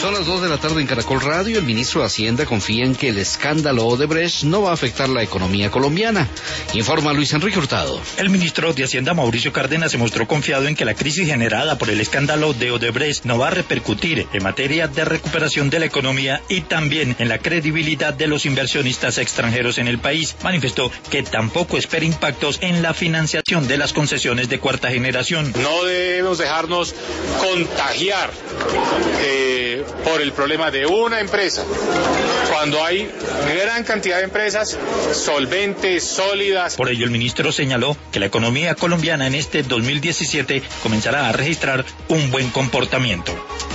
Son las 2 de la tarde en Caracol Radio. El ministro de Hacienda confía en que el escándalo Odebrecht no va a afectar la economía colombiana. Informa Luis Enrique Hurtado. El ministro de Hacienda, Mauricio Cárdenas, se mostró confiado en que la crisis generada por el escándalo de Odebrecht no va a repercutir en materia de recuperación de la economía y también en la credibilidad de los inversionistas extranjeros en el país. Manifestó que tampoco espera impactos en la financiación de las concesiones de cuarta generación. No debemos dejarnos contagiar por el problema de una empresa, cuando hay gran cantidad de empresas solventes, sólidas. Por ello, el ministro señaló que la economía colombiana en este 2017 comenzará a registrar un buen comportamiento.